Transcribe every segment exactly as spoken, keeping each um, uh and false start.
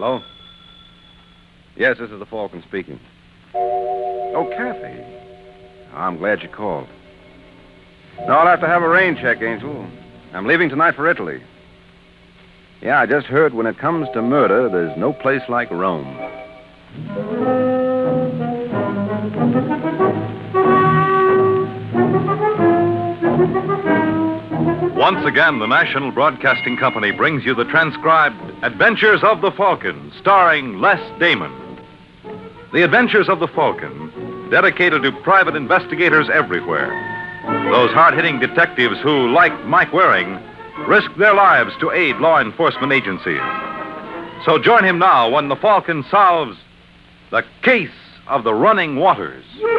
Hello? Yes, this is the Falcon speaking. Oh, Kathy. I'm glad you called. No, I'll have to have a rain check, Angel. I'm leaving tonight for Italy. Yeah, I just heard when it comes to murder, there's no place like Rome. Once again, the National Broadcasting Company brings you the transcribed Adventures of the Falcon, starring Les Damon. The Adventures of the Falcon, dedicated to private investigators everywhere. Those hard-hitting detectives who, like Mike Waring, risk their lives to aid law enforcement agencies. So join him now when the Falcon solves the case of the running waters.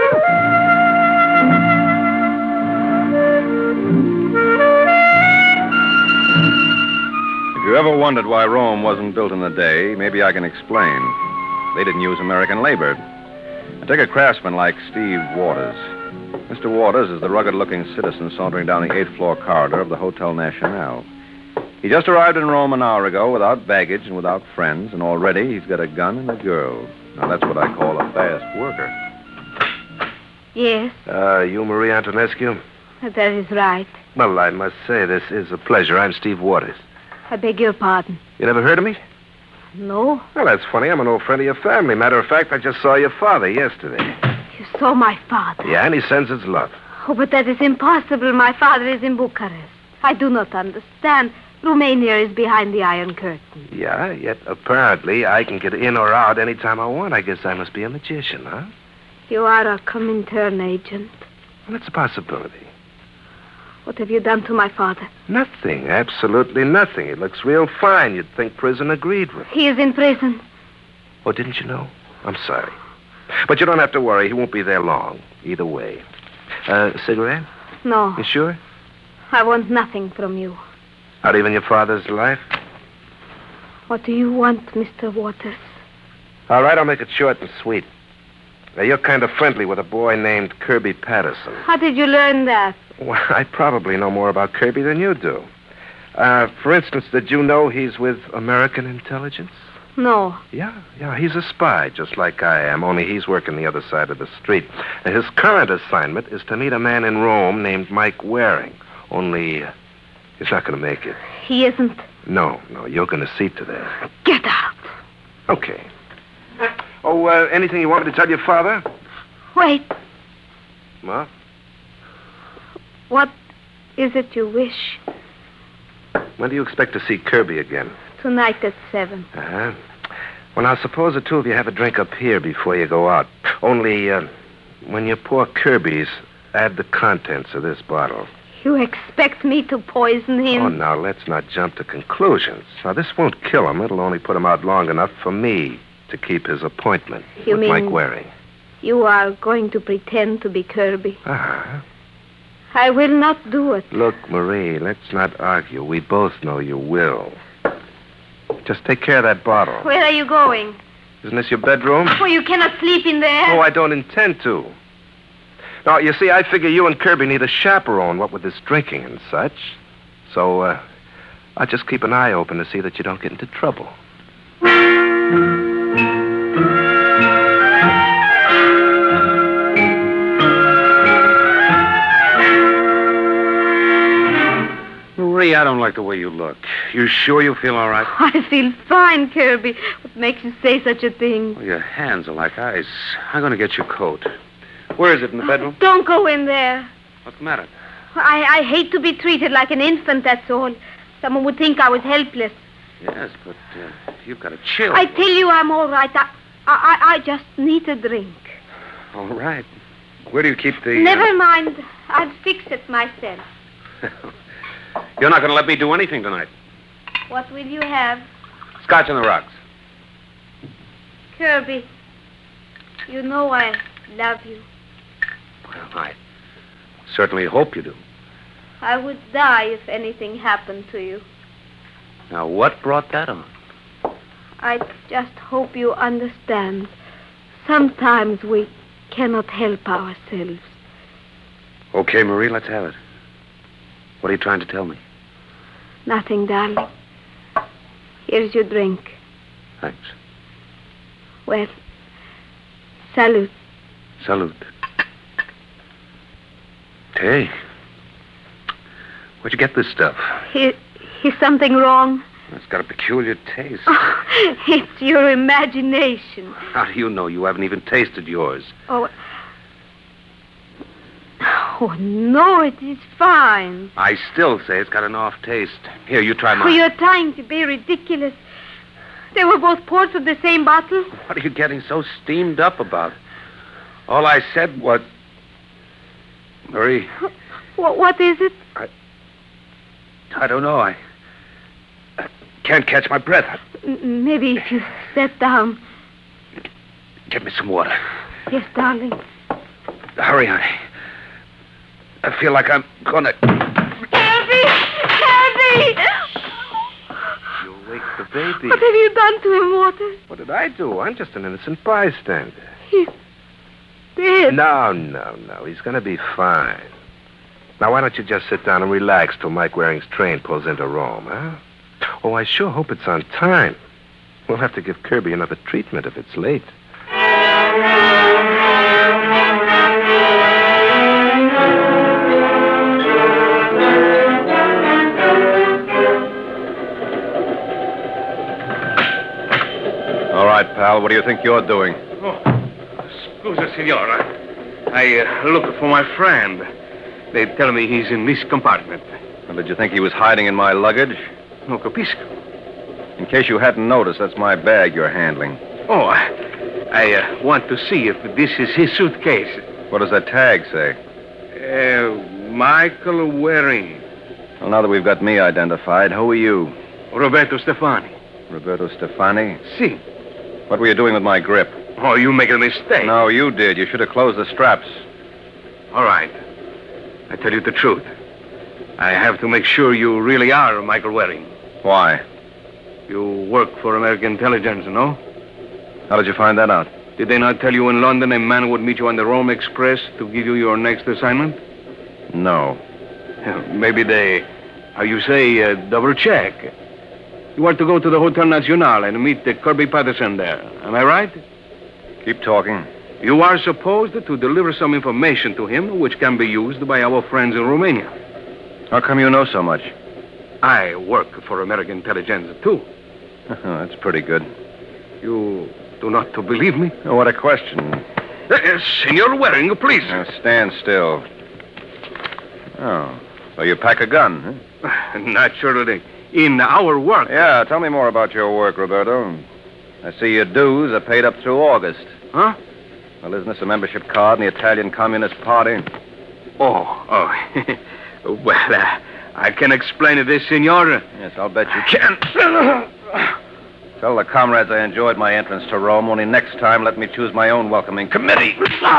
If you ever wondered why Rome wasn't built in a day, maybe I can explain. They didn't use American labor. Now, take a craftsman like Steve Waters. Mister Waters is the rugged-looking citizen sauntering down the eighth-floor corridor of the Hotel Nacional. He just arrived in Rome an hour ago without baggage and without friends, and already he's got a gun and a girl. Now, that's what I call a fast worker. Yes, Uh, you Marie Antonescu? that is right. Well, I must say this is a pleasure. I'm Steve Waters. I beg your pardon. You never heard of me? No? Well, that's funny. I'm an old friend of your family. Matter of fact, I just saw your father yesterday. You saw my father. Yeah, and he sends his love. Oh, but that is impossible. My father is in Bucharest. I do not understand. Romania is behind the Iron Curtain. Yeah, yet apparently I can get in or out any time I want. I guess I must be a magician, huh? You are a Comintern agent. Well, that's a possibility. What have you done to my father? Nothing. Absolutely nothing. He looks real fine. You'd think prison agreed with him. He is in prison. Oh, didn't you know? I'm sorry. But you don't have to worry. He won't be there long. Either way. Uh, cigarette? No, You sure? I want nothing from you. Not even your father's life? What do you want, Mister Waters? All right, I'll make it short and sweet. Now, you're kind of friendly with a boy named Kirby Patterson. How did you learn that? Well, I probably know more about Kirby than you do. Uh, for instance, did you know he's with American intelligence? No. Yeah, yeah, he's a spy, just like I am, only he's working the other side of the street. And his current assignment is to meet a man in Rome named Mike Waring. Only, uh, he's not going to make it. He isn't. No, no, you're going to see to that. Get out. Okay. Oh, uh, anything you want me to tell your father? Wait. What? What is it you wish? When do you expect to see Kirby again? Tonight at seven. Uh-huh. Well, now, suppose the two of you have a drink up here before you go out. Only, uh, when you pour Kirby's, add the contents of this bottle. You expect me to poison him? Oh, now, let's not jump to conclusions. Now, this won't kill him. It'll only put him out long enough for me to keep his appointment You with mean- Mike Waring. You are going to pretend to be Kirby. Uh-huh. I will not do it. Look, Marie, let's not argue. We both know you will. Just take care of that bottle. Where are you going? Isn't this your bedroom? Oh, you cannot sleep in there. Oh, I don't intend to. Now, you see, I figure you and Kirby need a chaperone, what with this drinking and such. So, uh, I'll just keep an eye open to see that you don't get into trouble. Marie, I don't like the way you look. You sure you feel all right? I feel fine, Kirby. What makes you say such a thing? Well, your hands are like ice. I'm going to get your coat. Where is it, in the bedroom? Don't go in there. What's the matter? I, I hate to be treated like an infant, that's all. Someone would think I was helpless. Yes, but uh, you've got a chill. I tell you I'm all right. I, I, I just need a drink. All right. Where do you keep the... Never uh... mind. I'll fix it myself. You're not going to let me do anything tonight. What will you have? Scotch on the rocks. Kirby, you know I love you. Well, I certainly hope you do. I would die if anything happened to you. Now, what brought that on? I just hope you understand. Sometimes we cannot help ourselves. Okay, Marie, let's have it. What are you trying to tell me? Nothing, darling. Here's your drink. Thanks. Well, salute. Salute. Hey. Where'd you get this stuff? Is, is something wrong? It's got a peculiar taste. Oh, it's your imagination. How do you know? You haven't even tasted yours. Oh. Oh, no, it is fine. I still say it's got an off taste. Here, you try Oh, mine. you're trying to be ridiculous. They were both poured from the same bottle. What are you getting so steamed up about? All I said was... Marie, What, what is it? I don't know. I, I can't catch my breath. M- Maybe if you sat down. Get me some water. Yes, darling. Hurry, honey. I feel like I'm gonna... Harry! Harry! You'll wake the baby. What have you done to him, Walter? What did I do? I'm just an innocent bystander. He's dead. No, no, no. He's gonna be fine. Now, why don't you just sit down and relax till Mike Waring's train pulls into Rome, huh? Oh, I sure hope it's on time. We'll have to give Kirby another treatment if it's late. All right, pal. What do you think you're doing? Oh, scusa, signora. I uh, look for my friend. They tell me he's in this compartment. Well, did you think he was hiding in my luggage? No capisco. In case you hadn't noticed, that's my bag you're handling. Oh, I, I uh, want to see if this is his suitcase. What does that tag say? Uh, Michael Waring. Well, now that we've got me identified, who are you? Roberto Stefani. Roberto Stefani? Si. What were you doing with my grip? Oh, you make a mistake. No, you did. You should have closed the straps. All right. I tell you the truth. I have to make sure you really are Michael Waring. Why? You work for American intelligence, no? How did you find that out? Did they not tell you in London a man would meet you on the Rome Express to give you your next assignment? No. Maybe they, how you say, uh, double check. You are to go to the Hotel Nacional and meet the Kirby Patterson there. Am I right? Keep talking. You are supposed to deliver some information to him which can be used by our friends in Romania. How come you know so much? I work for American intelligence, too. That's pretty good. You do not believe me? Oh, what a question. Uh, Senor Waring, please. Now, stand still. Oh, so you pack a gun, huh? Naturally. In our work. Yeah, tell me more about your work, Roberto. I see your dues are paid up through August. Huh? Well, isn't this a membership card in the Italian Communist Party? Oh, oh. Well, uh, I can explain this, senor. Yes, I'll bet you can. Tell the comrades I enjoyed my entrance to Rome, only next time let me choose my own welcoming committee.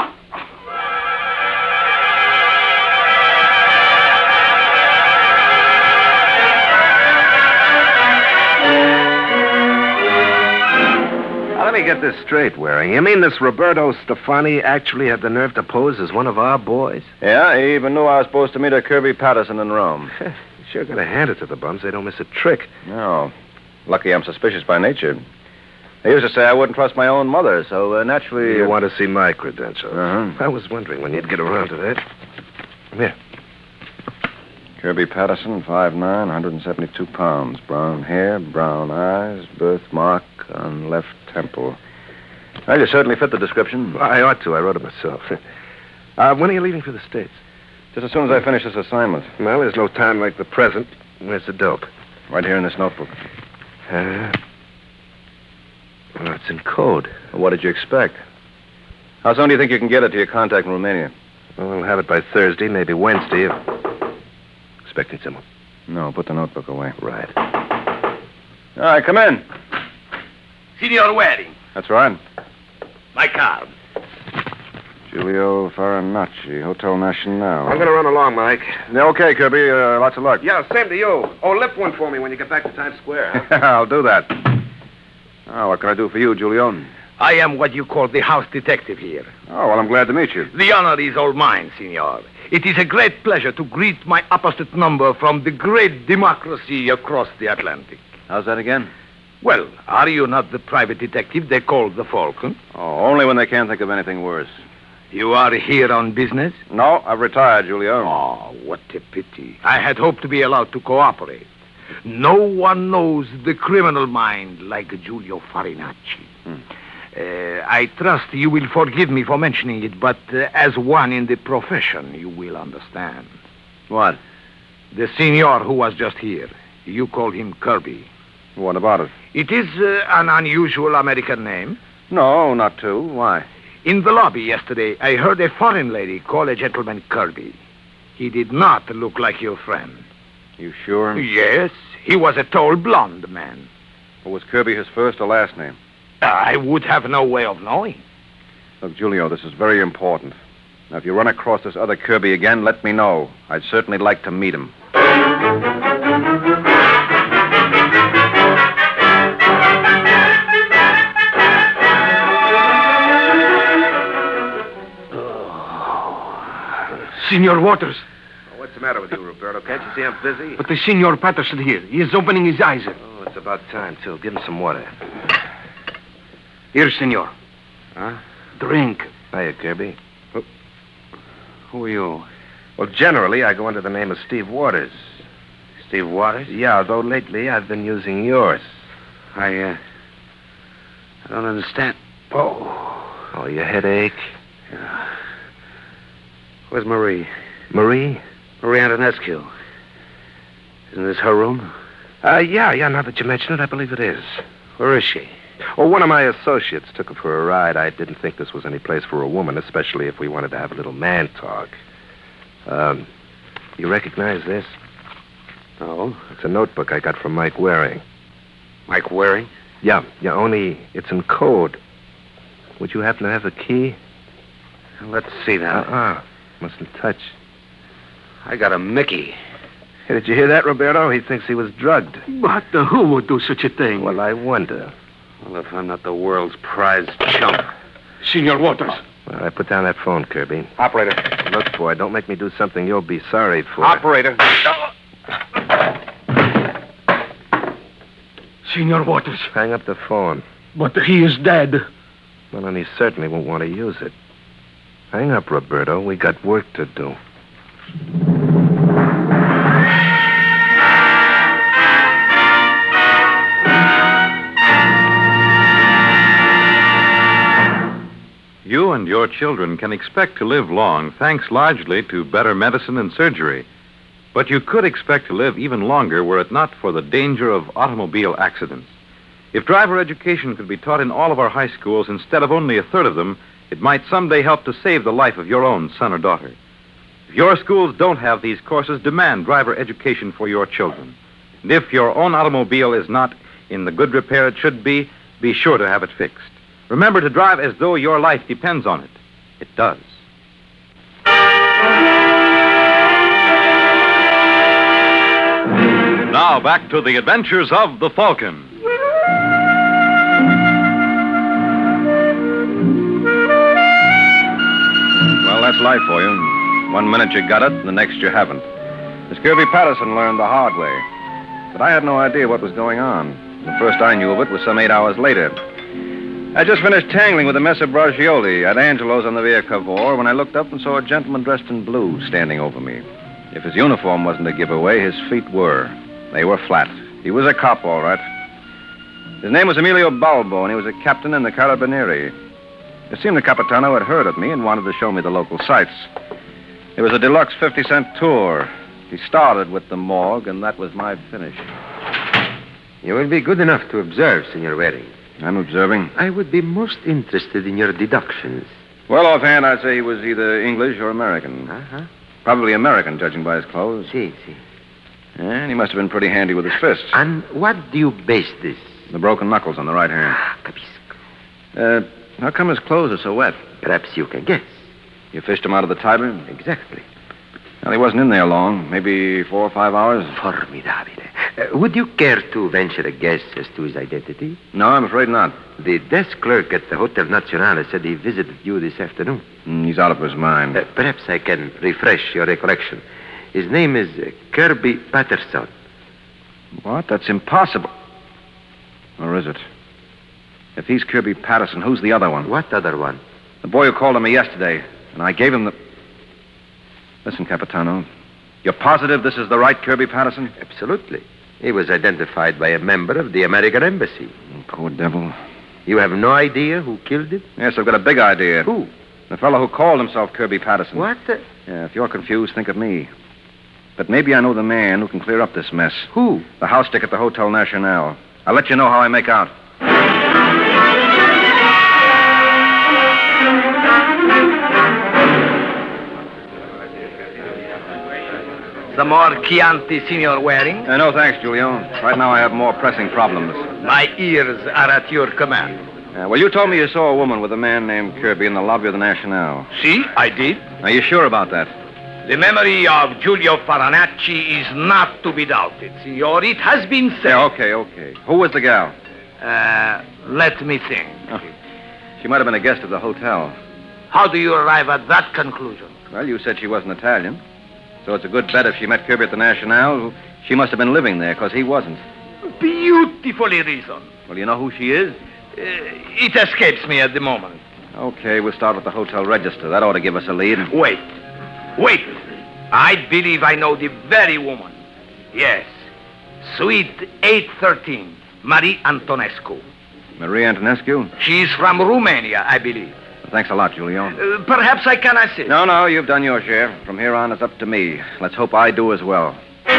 Now, let me get this straight, Waring. You mean this Roberto Stefani actually had the nerve to pose as one of our boys? Yeah, he even knew I was supposed to meet a Kirby Patterson in Rome. You sure gotta hand it to the bums. They don't miss a trick. No. Lucky I'm suspicious by nature. They used to say I wouldn't trust my own mother, so uh, naturally... You want to see my credentials? Uh-huh. I was wondering when you'd get around to that. Here. Kirby Patterson, five nine, one hundred seventy-two pounds. Brown hair, brown eyes, birthmark on left temple. Well, you certainly fit the description. Well, I ought to. I wrote it myself. Uh, when are you leaving for the States? Just as soon as I finish this assignment. Well, there's no time like the present. Where's the dope? Right here in this notebook. Uh, well, it's in code. Well, what did you expect? How soon do you think you can get it to your contact in Romania? Well, we'll have it by Thursday, maybe Wednesday. Expecting someone. No, put the notebook away. Right. All right, come in. Senor Waring. That's right. My card. Giulio Farinacci, Hotel Nacional. I'm going to run along, Mike. Yeah, okay, Kirby. Uh, lots of luck. Yeah, same to you. Oh, lift one for me when you get back to Times Square. Huh? I'll do that. Oh, what can I do for you, Giulio? I am what you call the house detective here. Oh, well, I'm glad to meet you. The honor is all mine, senor. It is a great pleasure to greet my opposite number from the great democracy across the Atlantic. How's that again? Well, are you not the private detective they call the Falcon? Oh, only when they can't think of anything worse. You are here on business? No, I've retired, Julio. Oh, what a pity. I had hoped to be allowed to cooperate. No one knows the criminal mind like Giulio Farinacci. Hmm. Uh, I trust you will forgive me for mentioning it, but uh, as one in the profession, you will understand. What? The senor who was just here, you call him Kirby. What about it? It is uh, an unusual American name. No, not too. Why? In the lobby yesterday, I heard a foreign lady call a gentleman Kirby. He did not look like your friend. You sure? Yes, he was a tall, blonde man. Or was Kirby his first or last name? I would have no way of knowing. Look, Julio, this is very important. Now, if you run across this other Kirby again, let me know. I'd certainly like to meet him. Senor Waters. Oh, what's the matter with you, Roberto? Can't you see I'm busy? But the Senor Patterson here. He is opening his eyes. Oh, it's about time, too. Give him some water. Here, Senor. Huh? Drink. Hiya, Kirby. Who are you? Well, generally, I go under the name of Steve Waters. Steve Waters? Yeah, although lately I've been using yours. I, uh... I don't understand. Oh. Oh, your headache? Yeah. Where's Marie? Marie? Marie Antonescu. Isn't this her room? Uh, yeah, yeah, now that you mention it, I believe it is. Where is she? Well, one of my associates took her for a ride. I didn't think this was any place for a woman, especially if we wanted to have a little man talk. Um, you recognize this? No. It's a notebook I got from Mike Waring. Mike Waring? Yeah, yeah, only it's in code. Would you happen to have the key? Let's see that. Uh-uh. Mustn't touch. I got a Mickey. Hey, did you hear that, Roberto? He thinks he was drugged. But uh, who would do such a thing? Well, I wonder. Well, if I'm not the world's prize chump. Senor Waters. All right, put down that phone, Kirby. Operator. Look, boy, don't make me do something you'll be sorry for. Operator. Senor Waters. Hang up the phone. But he is dead. Well, then he certainly won't want to use it. Hang up, Roberto. We got work to do. You and your children can expect to live long thanks largely to better medicine and surgery. But you could expect to live even longer were it not for the danger of automobile accidents. If driver education could be taught in all of our high schools instead of only a third of them, it might someday help to save the life of your own son or daughter. If your schools don't have these courses, demand driver education for your children. And if your own automobile is not in the good repair it should be, be sure to have it fixed. Remember to drive as though your life depends on it. It does. Now back to the adventures of the Falcon. Well, that's life for you. One minute you got it, and the next you haven't. Miss Kirby Patterson learned the hard way. But I had no idea what was going on. The first I knew of it was some eight hours later. I just finished tangling with a mess of bracioli at Angelo's on the Via Cavour when I looked up and saw a gentleman dressed in blue standing over me. If his uniform wasn't a giveaway, his feet were. They were flat. He was a cop, all right. His name was Emilio Balbo, and he was a captain in the Carabinieri. It seemed the Capitano had heard of me and wanted to show me the local sights. It was a deluxe fifty-cent tour. He started with the morgue, and that was my finish. You will be good enough to observe, Senor Waring. I'm observing. I would be most interested in your deductions. Well, offhand, I'd say he was either English or American. Uh-huh. Probably American, judging by his clothes. Si, si. And he must have been pretty handy with his fists. And what do you base this? The broken knuckles on the right hand. Ah, capisco. Uh, how come his clothes are so wet? Perhaps you can guess. You fished him out of the Tiber? Exactly. Well, he wasn't in there long. Maybe four or five hours. Formidabile. Uh, would you care to venture a guess as to his identity? No, I'm afraid not. The desk clerk at the Hotel Nazionale said he visited you this afternoon. Mm, he's out of his mind. Uh, perhaps I can refresh your recollection. His name is uh, Kirby Patterson. What? That's impossible. Or is it? If he's Kirby Patterson, who's the other one? What other one? The boy who called on me yesterday, and I gave him the... Listen, Capitano, you're positive this is the right Kirby Patterson? Absolutely. He was identified by a member of the American Embassy. Oh, poor devil. You have no idea who killed him? Yes, I've got a big idea. Who? The fellow who called himself Kirby Patterson. What? The... Yeah, if you're confused, think of me. But maybe I know the man who can clear up this mess. Who? The house stick at the Hotel Nacional. I'll let you know how I make out. Some more Chianti, Signor Waring? Uh, no, thanks, Giulio. Right now I have more pressing problems. My ears are at your command. Uh, well, you told me you saw a woman with a man named Kirby in the lobby of the Nacional. See, I did. Are you sure about that? The memory of Giulio Farinacci is not to be doubted, Signor. It has been said. Yeah, okay, okay. Who was the gal? Uh, let me think. Oh, she might have been a guest of the hotel. How do you arrive at that conclusion? Well, you said she wasn't Italian. So it's a good bet if she met Kirby at the Nacional, she must have been living there, because he wasn't. Beautifully reasoned. Well, you know who she is? Uh, it escapes me at the moment. Okay, we'll start with the hotel register. That ought to give us a lead. Wait. Wait. I believe I know the very woman. Yes. Suite eight thirteen, Marie Antonescu. Marie Antonescu? She's from Romania, I believe. Thanks a lot, Giulio. Uh, perhaps I can assist. No, no, you've done your share. From here on, it's up to me. Let's hope I do as well.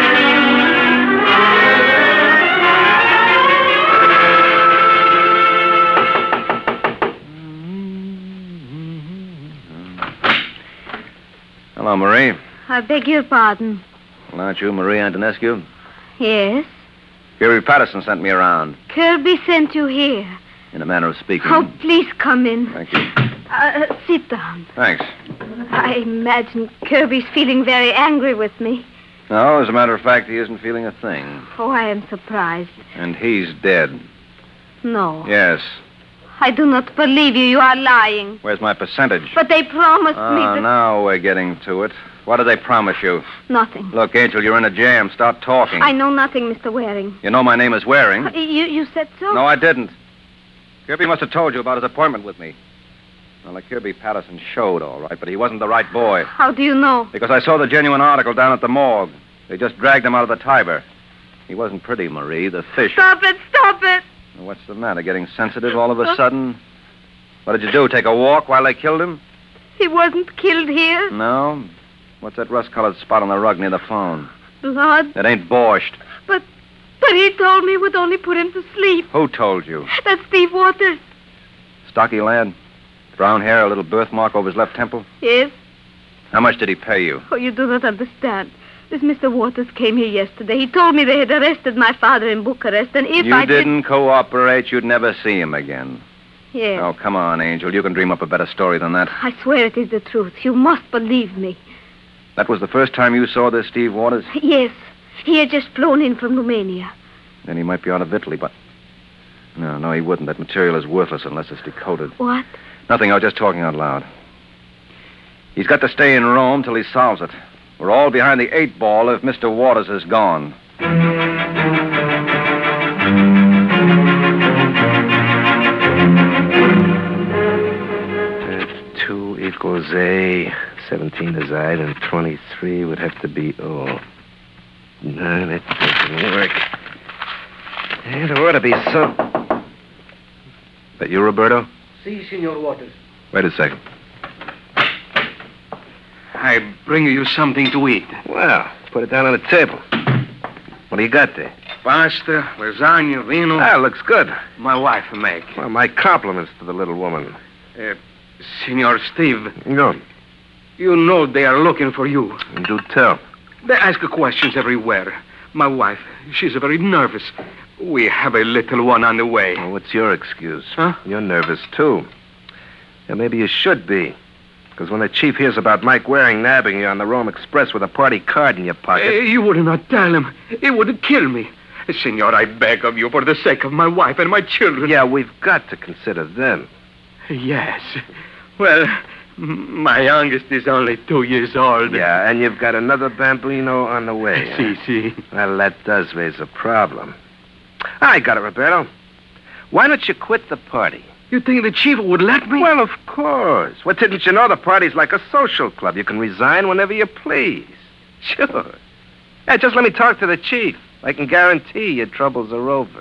Hello, Marie. I beg your pardon. Well, aren't you Marie Antonescu? Yes? Kirby Patterson sent me around, Kirby sent you here. in a manner of speaking. Oh, please come in. Thank you. Uh, sit down. Thanks. I imagine Kirby's feeling very angry with me. No, as a matter of fact, he isn't feeling a thing. Oh, I am surprised. And he's dead. No. Yes. I do not believe you. You are lying. Where's my percentage? But they promised Ah, me that... now we're getting to it. What did they promise you? Nothing. Look, Angel, you're in a jam. Start talking. I know nothing, Mister Waring. You know my name is Waring. Uh, You, you said so? No, I didn't. Kirby must have told you about his appointment with me. Well, the Kirby Patterson showed, all right, but he wasn't the right boy. How do you know? Because I saw the genuine article down at the morgue. They just dragged him out of the Tiber. He wasn't pretty, Marie. The fish. Stop it! Stop it! What's the matter? Getting sensitive all of a sudden? What did you do? Take a walk while they killed him? He wasn't killed here. No. What's that rust-colored spot on the rug near the phone? Blood. It ain't borscht. But, but he told me it would only put him to sleep. Who told you? That's Steve Waters. Stocky lad? Brown hair, a little birthmark over his left temple? Yes? How much did he pay you? Oh, you do not understand. This Mister Waters came here yesterday. He told me they had arrested my father in Bucharest, and if you I didn't cooperate, you'd never see him again. Yes. Oh, come on, Angel. You can dream up a better story than that. I swear it is the truth. You must believe me. That was the first time you saw this Steve Waters? Yes. He had just flown in from Romania. Then he might be out of Italy, but... No, no, he wouldn't. That material is worthless unless it's decoded. What? Nothing. I was just talking out loud. He's got to stay in Rome till he solves it. We're all behind the eight ball if Mister Waters is gone. Uh, two equals A. seventeen is I, and twenty-three would have to be O. No, that doesn't work. Yeah, there ought to be some... That you, Roberto? Si, Signor Waters. Wait a second. I bring you something to eat. Well, put it down on the table. What do you got there? Pasta, lasagna, vino. Ah, looks good. My wife make. Well, my compliments to the little woman. Uh, Signor Steve, Go. you know they are looking for you. Do tell. They ask questions everywhere. My wife, she's very nervous. We have a little one on the way. Well, what's your excuse? Huh? You're nervous, too. And maybe you should be. Because when the chief hears about Mike Waring nabbing you on the Rome Express with a party card in your pocket... Uh, you would not tell him. He would kill me. Senor, I beg of you for the sake of my wife and my children. Yeah, we've got to consider them. Yes. Well, m- my youngest is only two years old. Yeah, and you've got another bambino on the way. Si, si. Well, that does raise a problem. I got it, Roberto. Why don't you quit the party? You think the chief would let me? Well, of course. What didn't you know? The party's like a social club. You can resign whenever you please. Sure. Yeah, just let me talk to the chief. I can guarantee your troubles are over.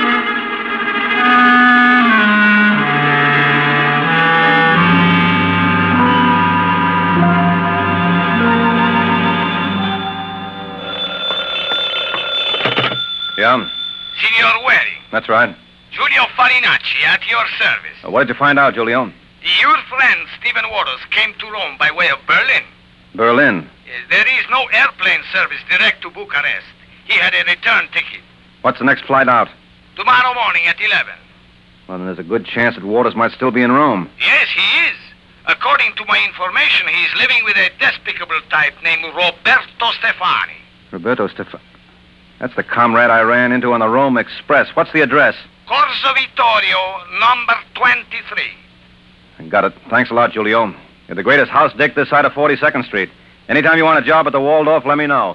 Yeah, Signor Waring, that's right. Giulio Farinacci at your service. Uh, what did you find out, Giulio? Your friend Stephen Waters came to Rome by way of Berlin. Berlin. Uh, There is no airplane service direct to Bucharest. He had a return ticket. What's the next flight out? Tomorrow morning at eleven. Well, then there's a good chance that Waters might still be in Rome. Yes, he is. According to my information, he is living with a despicable type named Roberto Stefani. Roberto Stefan. That's the comrade I ran into on the Rome Express. What's the address? Corso Vittorio, number twenty-three. I got it. Thanks a lot, Giulio. You're the greatest house dick this side of forty-second Street. Anytime you want a job at the Waldorf, let me know.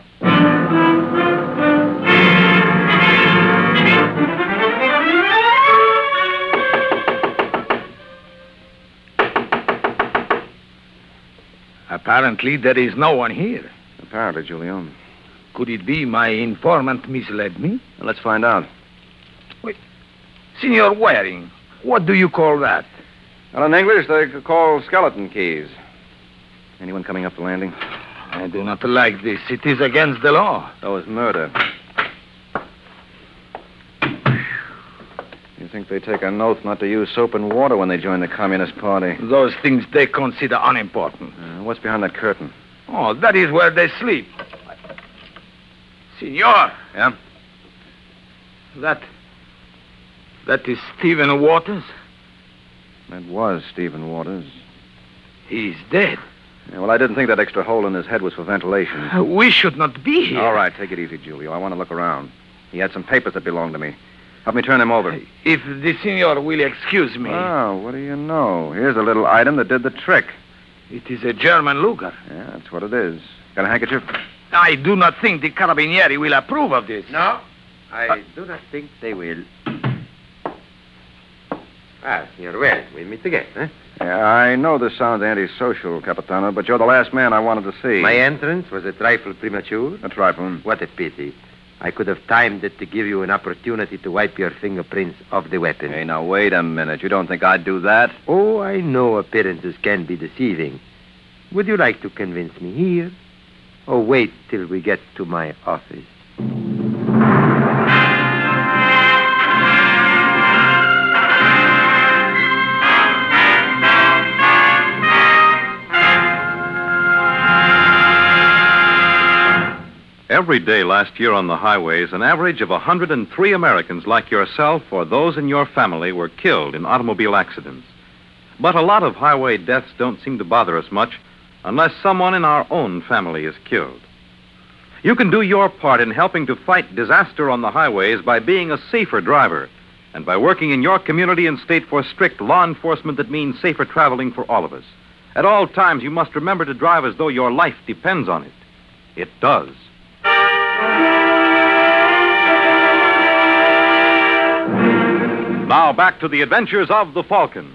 Apparently, there is no one here. Apparently, Giulio. Could it be my informant misled me? Well, let's find out. Signor Waring, what do you call that? Well, in English, they call skeleton keys. Anyone coming up the landing? I do not like this. It is against the law. So is murder. You think they take an oath not to use soap and water when they join the Communist Party? Those things they consider unimportant. Uh, what's behind that curtain? Oh, that is where they sleep. Signor. Yeah? That... That is Stephen Waters. That was Stephen Waters. He is dead. Yeah, well, I didn't think that extra hole in his head was for ventilation. Uh, We should not be here. All right, take it easy, Giulio. I want to look around. He had some papers that belonged to me. Help me turn them over. If the signor will excuse me. Oh, what do you know? Here's a little item that did the trick. It is a German Luger. Yeah, that's what it is. Got a handkerchief? I do not think the Carabinieri will approve of this. No, I do not think they will. Ah, Signor Waring, we meet again, eh? Yeah, I know this sounds antisocial, Capitano, but you're the last man I wanted to see. My entrance was a trifle premature. A trifle. What a pity. I could have timed it to give you an opportunity to wipe your fingerprints off the weapon. Hey, now, wait a minute. You don't think I'd do that? Oh, I know appearances can be deceiving. Would you like to convince me here? Or wait till we get to my office? Every day last year on the highways, an average of one hundred three Americans like yourself or those in your family were killed in automobile accidents. But a lot of highway deaths don't seem to bother us much unless someone in our own family is killed. You can do your part in helping to fight disaster on the highways by being a safer driver and by working in your community and state for strict law enforcement that means safer traveling for all of us. At all times, you must remember to drive as though your life depends on it. It does. Now back to the adventures of the Falcon.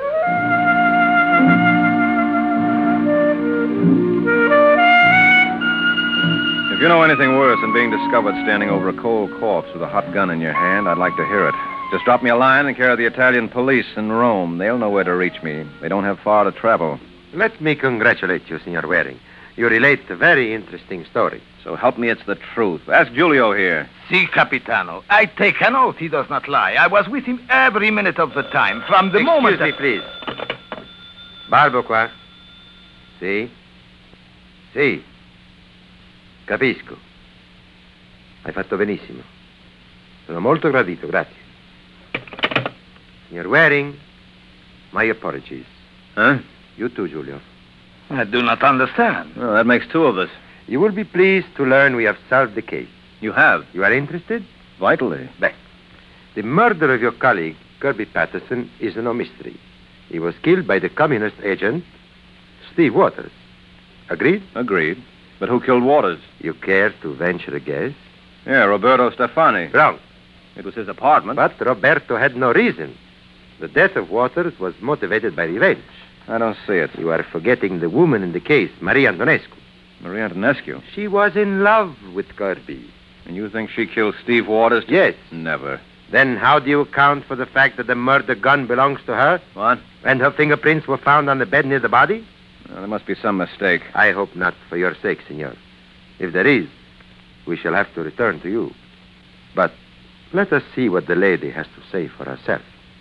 If you know anything worse than being discovered standing over a cold corpse with a hot gun in your hand, I'd like to hear it. Just drop me a line and care of the Italian police in Rome. They'll know where to reach me. They don't have far to travel. Let me congratulate you, Signor Waring. You relate a very interesting story. So help me, it's the truth. Ask Giulio here. Si, Capitano. I take an oath he does not lie. I was with him every minute of the time, from the Excuse moment... me, that- please. Barbo qua. Sì? Sì. Capisco. Hai fatto benissimo. Sono molto gradito, grazie. Signor Waring, my apologies. Huh? You too, Giulio. I do not understand. Well, that makes two of us. You will be pleased to learn we have solved the case. You have. You are interested? Vitally. Beh, the murder of your colleague, Kirby Patterson, is no mystery. He was killed by the communist agent, Steve Waters. Agreed? Agreed. But who killed Waters? You care to venture a guess? Yeah, Roberto Stefani. Wrong. It was his apartment. But Roberto had no reason. The death of Waters was motivated by revenge. I don't see it. You are forgetting the woman in the case, Marie Antonescu. Marie Antonescu. She was in love with Kirby. And you think she killed Steve Waters? to- Yes. Never. Then how do you account for the fact that the murder gun belongs to her? What? And her fingerprints were found on the bed near the body? Well, there must be some mistake. I hope not, for your sake, senor. If there is, we shall have to return to you. But let us see what the lady has to say for herself.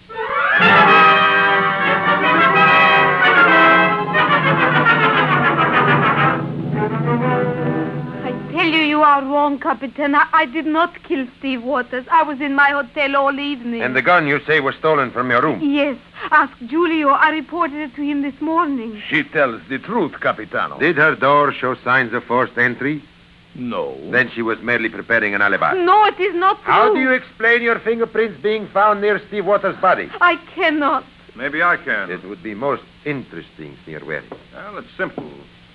I tell you, you are wrong, Capitan. I, I did not kill Steve Waters. I was in my hotel all evening. And the gun you say was stolen from your room? Yes. Ask Giulio. I reported it to him this morning. She tells the truth, Capitano. Did her door show signs of forced entry? No. Then she was merely preparing an alibi. No, it is not true. How do you explain your fingerprints being found near Steve Waters' body? I cannot. Maybe I can. It would be most interesting, Senor Waring. Well, it's simple.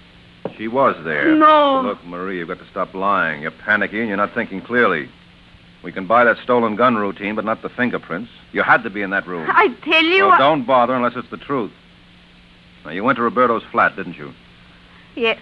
She was there. No. Look, Marie, you've got to stop lying. You're panicky and you're not thinking clearly. We can buy that stolen gun routine, but not the fingerprints. You had to be in that room. I tell you... Well, I- don't bother unless it's the truth. Now, you went to Roberto's flat, didn't you? Yes.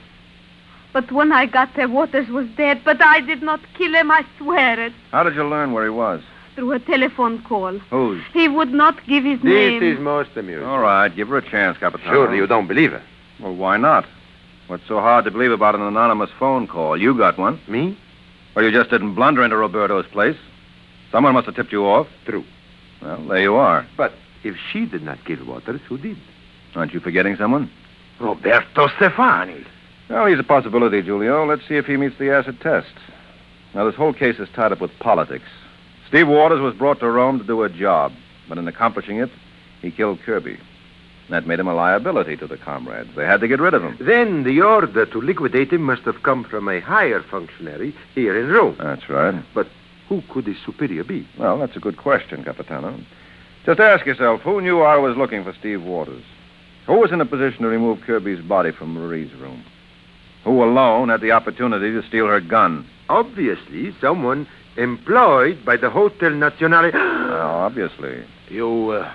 But when I got there, Waters was dead. But I did not kill him, I swear it. How did you learn where he was? Through a telephone call. Whose? He would not give his name. This is most amusing. All right, give her a chance, Capitano. Surely you don't believe her. Well, why not? What's so hard to believe about an anonymous phone call? You got one. Me? Or you just didn't blunder into Roberto's place. Someone must have tipped you off. True. Well, there you are. But if she did not kill Waters, who did? Aren't you forgetting someone? Roberto Stefani. Well, he's a possibility, Giulio. Let's see if he meets the acid test. Now, this whole case is tied up with politics. Steve Waters was brought to Rome to do a job, but in accomplishing it, he killed Kirby. That made him a liability to the comrades. They had to get rid of him. Then the order to liquidate him must have come from a higher functionary here in Rome. That's right. But who could his superior be? Well, that's a good question, Capitano. Just ask yourself, who knew I was looking for Steve Waters? Who was in a position to remove Kirby's body from Marie's room? Who alone had the opportunity to steal her gun? Obviously, someone employed by the Hotel Nazionale. Well, obviously. You, uh,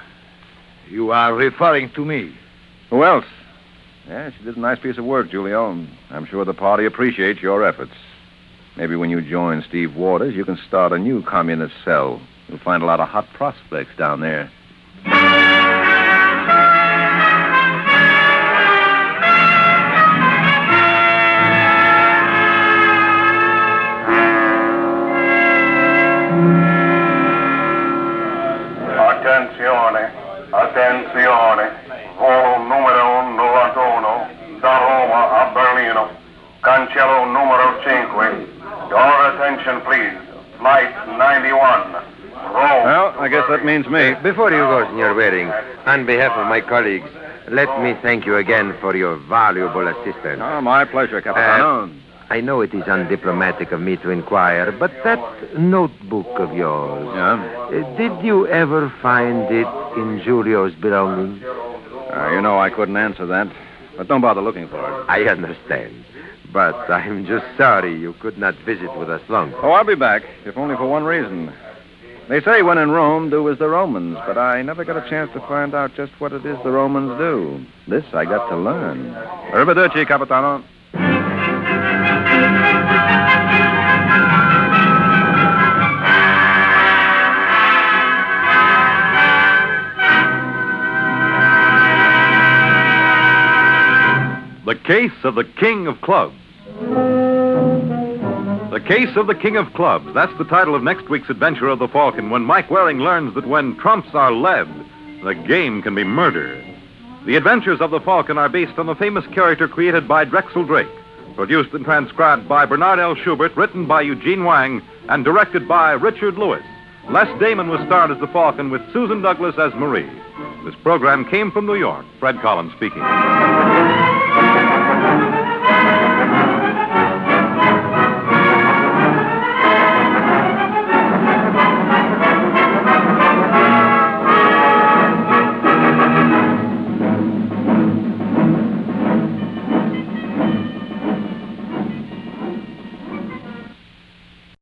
you are referring to me. Who else? Yeah, she did a nice piece of work, Giulio. and I'm sure the party appreciates your efforts. Maybe when you join Steve Waters, you can start a new communist cell. You'll find a lot of hot prospects down there. Attenzione, attenzione. Volo numero novantuno da Roma a Berlino. Cancello numero cinque. Your attention, please. Flight ninety-one. Rome. Well, I guess that means me. Before you go, Senor Waring, on behalf of my colleagues, let me thank you again for your valuable assistance. Oh, my pleasure, Capitano. Uh, I know it is undiplomatic of me to inquire, but that notebook of yours, yeah? uh, did you ever find it in Giulio's belongings? Uh, you know I couldn't answer that. But don't bother looking for it. I understand. But I'm just sorry you could not visit with us longer. Oh, I'll be back, if only for one reason. They say when in Rome, do as the Romans, but I never got a chance to find out just what it is the Romans do. This I got to learn. Arrivederci, Capitano. The Case of the King of Clubs. The Case of the King of Clubs. That's the title of next week's adventure of the Falcon, when Mike Waring learns that when trumps are led, the game can be murder. The Adventures of the Falcon are based on the famous character created by Drexel Drake, produced and transcribed by Bernard L. Schubert, written by Eugene Wang, and directed by Richard Lewis. Les Damon was starred as the Falcon with Susan Douglas as Marie. This program came from New York. Fred Collins speaking.